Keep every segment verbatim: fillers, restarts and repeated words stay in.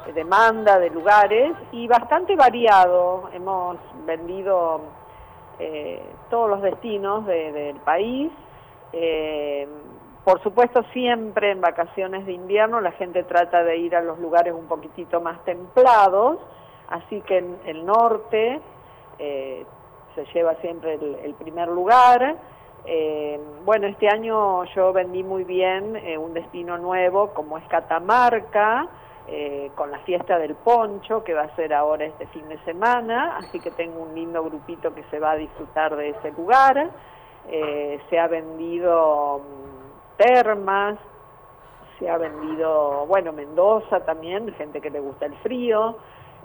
demanda de lugares y bastante variado. Hemos vendido eh, todos los destinos de, del país. Eh, por supuesto, siempre en vacaciones de invierno la gente trata de ir a los lugares un poquitito más templados, así que en el norte eh, se lleva siempre el, el primer lugar. Eh, bueno, este año yo vendí muy bien eh, un destino nuevo como es Catamarca, eh, con la fiesta del poncho que va a ser ahora este fin de semana, así que tengo un lindo grupito que se va a disfrutar de ese lugar. Eh, se ha vendido um, termas, se ha vendido, bueno, Mendoza también, gente que le gusta el frío.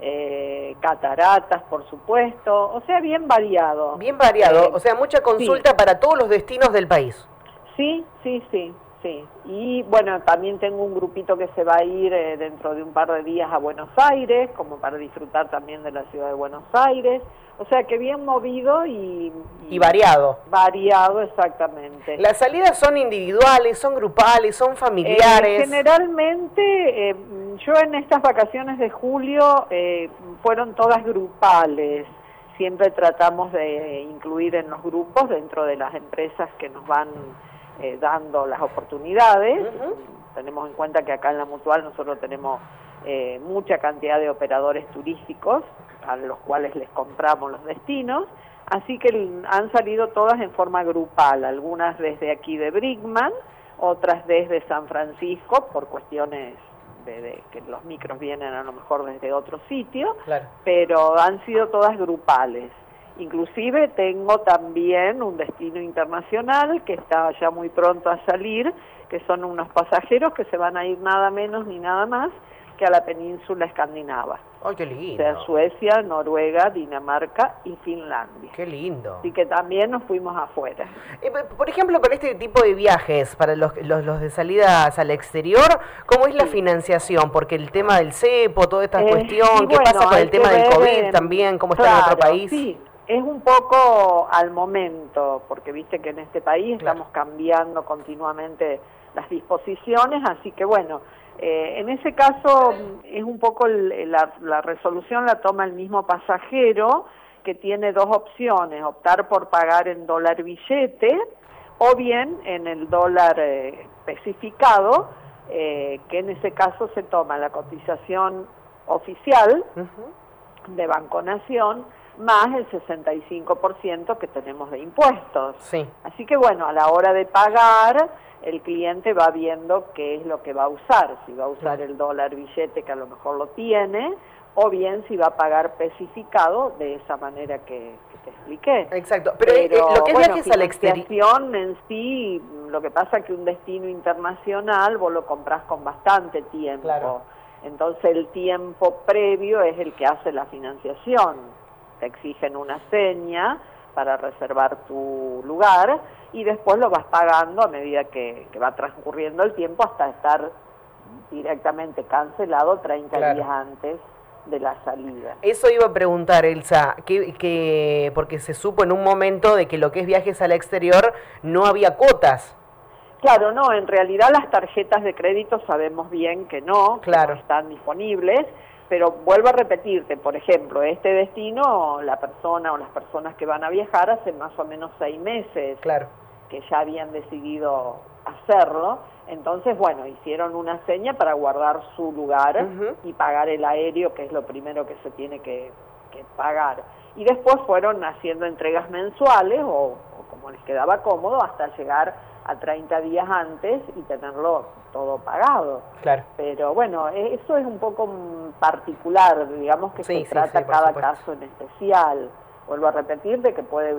Eh, cataratas, por supuesto, o sea, bien variado. Bien variado, Eh, o sea, mucha consulta sí. para todos los destinos del país. Sí, sí, sí, sí. Y bueno, también tengo un grupito que se va a ir eh, dentro de un par de días a Buenos Aires, como para disfrutar también de la ciudad de Buenos Aires. O sea, que bien movido y... Y, y variado. Variado, exactamente. ¿Las salidas son individuales, son grupales, son familiares? Eh, generalmente, eh, yo en estas vacaciones de julio eh, fueron todas grupales. Siempre tratamos de incluir en los grupos dentro de las empresas que nos van eh, dando las oportunidades. Uh-huh. Tenemos en cuenta que acá en la Mutual nosotros tenemos eh, mucha cantidad de operadores turísticos a los cuales les compramos los destinos, así que han salido todas en forma grupal, algunas desde aquí de Brickman, otras desde San Francisco, por cuestiones de, de que los micros vienen a lo mejor desde otro sitio, claro. Pero han sido todas grupales. Inclusive tengo también un destino internacional que está ya muy pronto a salir, que son unos pasajeros que se van a ir nada menos ni nada más que a la península escandinava. ¡Ay, qué lindo! O sea, Suecia, Noruega, Dinamarca y Finlandia. ¡Qué lindo! Así que también nos fuimos afuera. Eh, por ejemplo, para este tipo de viajes, para los, los, los de salidas al exterior, ¿cómo es la sí. financiación? Porque el tema del cepo, toda esta eh, cuestión, ¿qué bueno, pasa con el tema del COVID en... también? ¿Cómo está claro, en otro país? Sí, es un poco al momento, porque viste que en este país claro. estamos cambiando continuamente las disposiciones, así que bueno... Eh, en ese caso es un poco el, la, la resolución la toma el mismo pasajero, que tiene dos opciones: optar por pagar en dólar billete o bien en el dólar eh, especificado, eh, que en ese caso se toma la cotización oficial uh-huh. de Banco Nación más el sesenta y cinco por ciento que tenemos de impuestos. Sí. Así que bueno, a la hora de pagar, el cliente va viendo qué es lo que va a usar, si va a usar el dólar billete, que a lo mejor lo tiene, o bien si va a pagar especificado de esa manera que, que te expliqué. Exacto, pero, pero lo que es bueno, viajes al exterior en sí, lo que pasa es que un destino internacional vos lo comprás con bastante tiempo, claro. Entonces el tiempo previo es el que hace la financiación. Te exigen una seña para reservar tu lugar y después lo vas pagando a medida que, que va transcurriendo el tiempo hasta estar directamente cancelado treinta claro. días antes de la salida. Eso iba a preguntar, Elsa, que, que porque se supo en un momento de que lo que es viajes al exterior no había cuotas. Claro, no, en realidad las tarjetas de crédito sabemos bien que no, claro. que no están disponibles. Pero vuelvo a repetirte, por ejemplo, este destino, la persona o las personas que van a viajar hace más o menos seis meses claro. que ya habían decidido hacerlo. Entonces, bueno, hicieron una seña para guardar su lugar uh-huh. y pagar el aéreo, que es lo primero que se tiene que, que pagar. Y después fueron haciendo entregas mensuales o, o como les quedaba cómodo hasta llegar a treinta días antes y tenerlo todo pagado. Claro. Pero bueno, eso es un poco particular, digamos que sí, se trata sí, sí, cada caso en especial. Vuelvo a repetir de que puede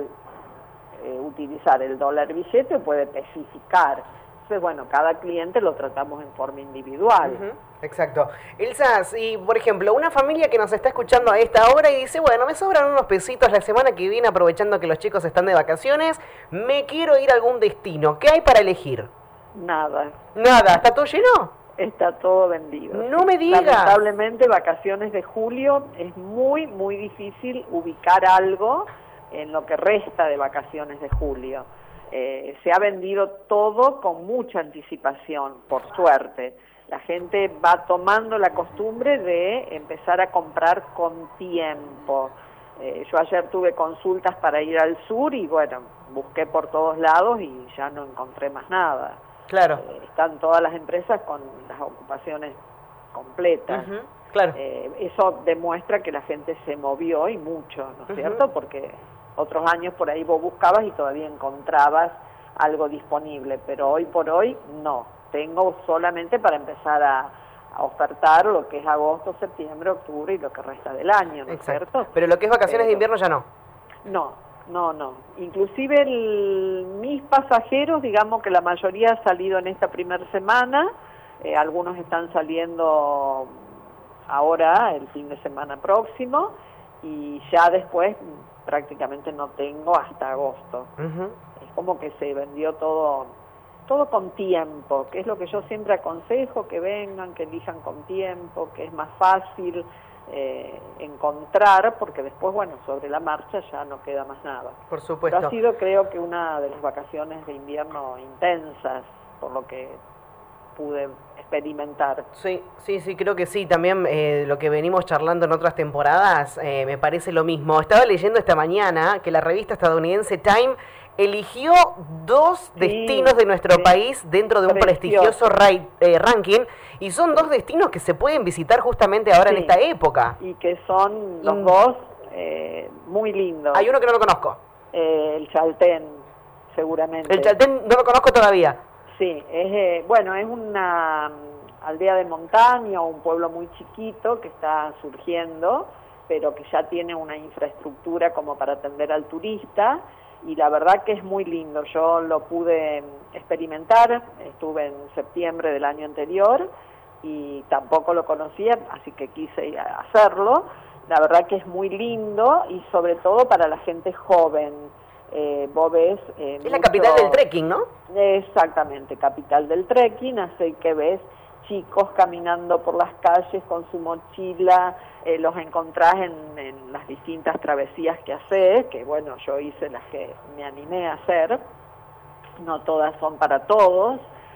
eh, utilizar el dólar billete o puede especificar. Entonces, bueno, cada cliente lo tratamos en forma individual. Uh-huh. Exacto. Elsa, si por ejemplo una familia que nos está escuchando a esta hora y dice, bueno, me sobran unos pesitos la semana que viene aprovechando que los chicos están de vacaciones, me quiero ir a algún destino, ¿qué hay para elegir? Nada. ¿Nada? ¿Está todo lleno? Está todo vendido. No me digas. Lamentablemente, vacaciones de julio es muy, muy difícil ubicar algo en lo que resta de vacaciones de julio. Eh, se ha vendido todo con mucha anticipación, por suerte. La gente va tomando la costumbre de empezar a comprar con tiempo. Eh, yo ayer tuve consultas para ir al sur y bueno, busqué por todos lados y ya no encontré más nada. Claro. Eh, están todas las empresas con las ocupaciones completas. Uh-huh. Claro. Eh, eso demuestra que la gente se movió y mucho, ¿no es uh-huh. cierto? Porque otros años por ahí vos buscabas y todavía encontrabas algo disponible, pero hoy por hoy no. Tengo solamente para empezar a, a ofertar lo que es agosto, septiembre, octubre y lo que resta del año, ¿no es cierto? Pero lo que es vacaciones pero, de invierno ya no. No, no, no. Inclusive el, mis pasajeros, digamos que la mayoría ha salido en esta primera semana, eh, algunos están saliendo ahora, el fin de semana próximo, y ya después prácticamente no tengo hasta agosto. Uh-huh. Es como que se vendió todo... todo con tiempo, que es lo que yo siempre aconsejo, que vengan, que elijan con tiempo, que es más fácil eh, encontrar, porque después, bueno, sobre la marcha ya no queda más nada. Por supuesto. Pero ha sido, creo que, una de las vacaciones de invierno intensas, por lo que pude experimentar. Sí, sí, sí, creo que sí. También eh, lo que venimos charlando en otras temporadas, eh, me parece lo mismo. Estaba leyendo esta mañana que la revista estadounidense Time eligió dos sí, destinos de nuestro sí, país dentro de un precioso. prestigioso ray, eh, ranking, y son dos destinos que se pueden visitar justamente ahora sí, en esta época. Y que son los mm. dos eh, muy lindos. Hay uno que no lo conozco. Eh, el Chaltén, seguramente. El Chaltén no lo conozco todavía. Sí, es eh, bueno, es una um, aldea de montaña, un pueblo muy chiquito que está surgiendo, pero que ya tiene una infraestructura como para atender al turista, y la verdad que es muy lindo. Yo lo pude experimentar, estuve en septiembre del año anterior y tampoco lo conocía, así que quise hacerlo. La verdad que es muy lindo y sobre todo para la gente joven. Eh, vos ves... Eh, es mucho... la capital del trekking, ¿no? Exactamente, capital del trekking, así que ves chicos caminando por las calles con su mochila, eh, los encontrás en, en las distintas travesías que haces, que bueno, yo hice las que me animé a hacer, no todas son para todos,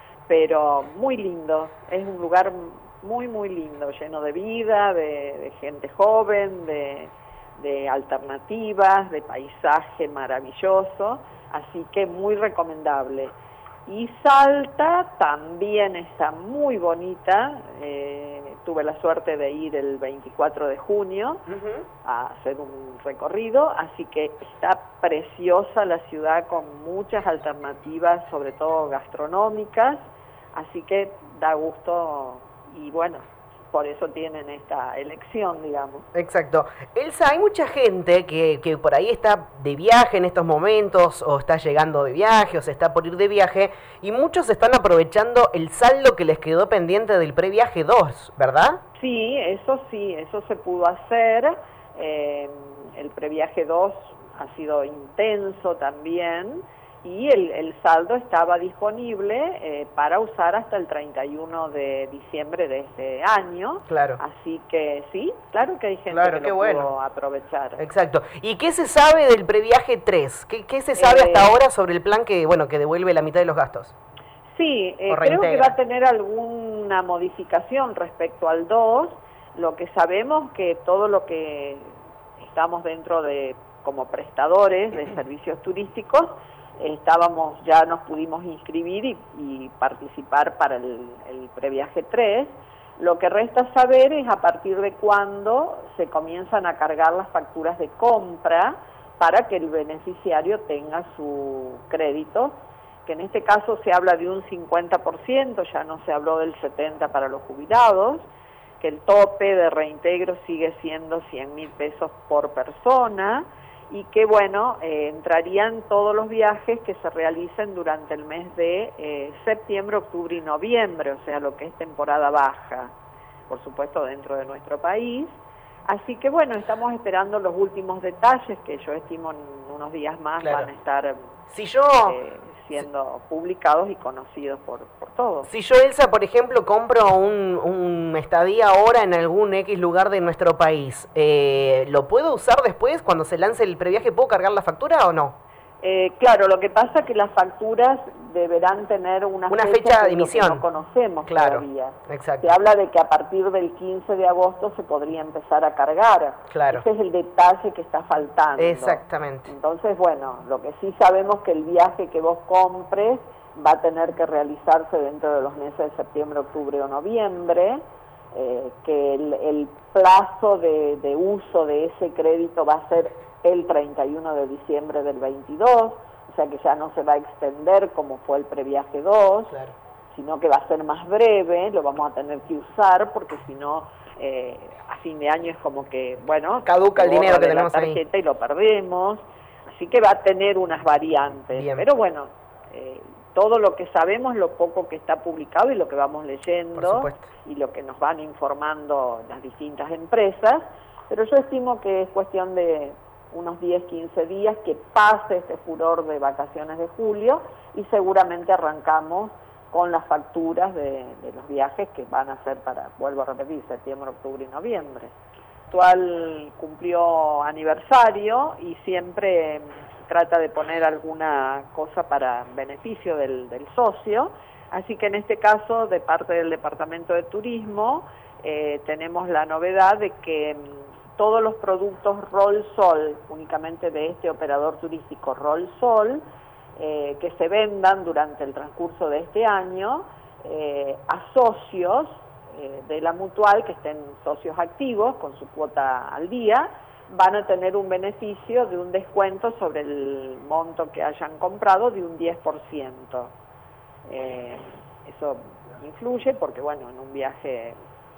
pero muy lindo, es un lugar muy muy lindo, lleno de vida, de, de gente joven, de, de alternativas, de paisaje maravilloso, así que muy recomendable. Y Salta también está muy bonita, eh, tuve la suerte de ir el veinticuatro de junio uh-huh. a hacer un recorrido, así que está preciosa la ciudad con muchas alternativas, sobre todo gastronómicas, así que da gusto y bueno, por eso tienen esta elección, digamos. Exacto. Elsa, hay mucha gente que, que por ahí está de viaje en estos momentos, o está llegando de viaje, o se está por ir de viaje, y muchos están aprovechando el saldo que les quedó pendiente del previaje dos, ¿verdad? Sí, eso sí, eso se pudo hacer. Eh, el previaje dos ha sido intenso también, y el, el saldo estaba disponible eh, para usar hasta el treinta y uno de diciembre de este año. Claro. Así que sí, claro que hay gente claro, que lo bueno. pudo aprovechar. Exacto. ¿Y qué se sabe del previaje tres? ¿Qué, qué se sabe eh, hasta ahora sobre el plan que, bueno, que devuelve la mitad de los gastos? Sí, eh, creo que va a tener alguna modificación respecto al dos. Lo que sabemos que todo lo que estamos dentro de como prestadores de servicios turísticos, estábamos, ya nos pudimos inscribir y, y participar para el, el previaje tres. Lo que resta saber es a partir de cuándo se comienzan a cargar las facturas de compra para que el beneficiario tenga su crédito, que en este caso se habla de un cincuenta por ciento, ya no se habló del setenta por ciento para los jubilados, que el tope de reintegro sigue siendo cien mil pesos por persona, y que bueno, eh, entrarían todos los viajes que se realicen durante el mes de eh, septiembre, octubre y noviembre, o sea, lo que es temporada baja, por supuesto dentro de nuestro país. Así que bueno, estamos esperando los últimos detalles que yo estimo en unos días más claro. van a estar si yo, eh, siendo si, publicados y conocidos por, por todos. Si yo, Elsa, por ejemplo, compro un, un estadía ahora en algún X lugar de nuestro país, eh, ¿lo puedo usar después cuando se lance el previaje? ¿Puedo cargar la factura o no? Eh, claro, lo que pasa es que las facturas deberán tener una, una fecha, fecha que de emisión. no conocemos claro, todavía. Exacto. Se habla de que a partir del quince de agosto se podría empezar a cargar. Claro. Ese es el detalle que está faltando. Exactamente. Entonces, bueno, lo que sí sabemos que el viaje que vos compres va a tener que realizarse dentro de los meses de septiembre, octubre o noviembre, eh, que el, el plazo de, de uso de ese crédito va a ser el treinta y uno de diciembre del veintidós, o sea que ya no se va a extender como fue el previaje dos, claro. sino que va a ser más breve, lo vamos a tener que usar porque si no, eh, a fin de año es como que, bueno, caduca el dinero que tenemos la tarjeta ahí. y lo perdemos, así que va a tener unas variantes. Bien. Pero bueno, eh, todo lo que sabemos, lo poco que está publicado y lo que vamos leyendo y lo que nos van informando las distintas empresas, pero yo estimo que es cuestión de unos diez, quince días que pase este furor de vacaciones de julio y seguramente arrancamos con las facturas de, de los viajes que van a ser para, vuelvo a repetir, septiembre, octubre y noviembre. Actual cumplió aniversario y siempre trata de poner alguna cosa para beneficio del, del socio, así que en este caso, de parte del Departamento de Turismo, eh, tenemos la novedad de que todos los productos Rolsol, únicamente de este operador turístico Rolsol, eh, que se vendan durante el transcurso de este año eh, a socios eh, de la mutual, que estén socios activos con su cuota al día, van a tener un beneficio de un descuento sobre el monto que hayan comprado de un diez por ciento. Eh, eso influye porque, bueno, en un viaje...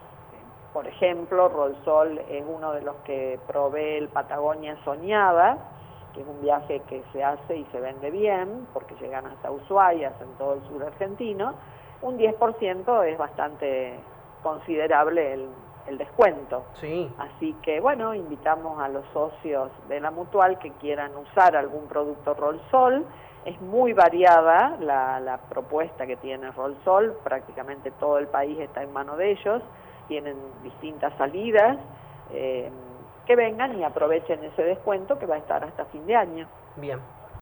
Por ejemplo, Rolsol es uno de los que provee el Patagonia Soñada, que es un viaje que se hace y se vende bien, porque llegan hasta Ushuaia, en todo el sur argentino. Un diez por ciento es bastante considerable el, el descuento. Sí. Así que, bueno, invitamos a los socios de la mutual que quieran usar algún producto Rolsol. Es muy variada la, la propuesta que tiene Rolsol, prácticamente todo el país está en mano de ellos. Tienen distintas salidas, eh, que vengan y aprovechen ese descuento que va a estar hasta fin de año. Bien.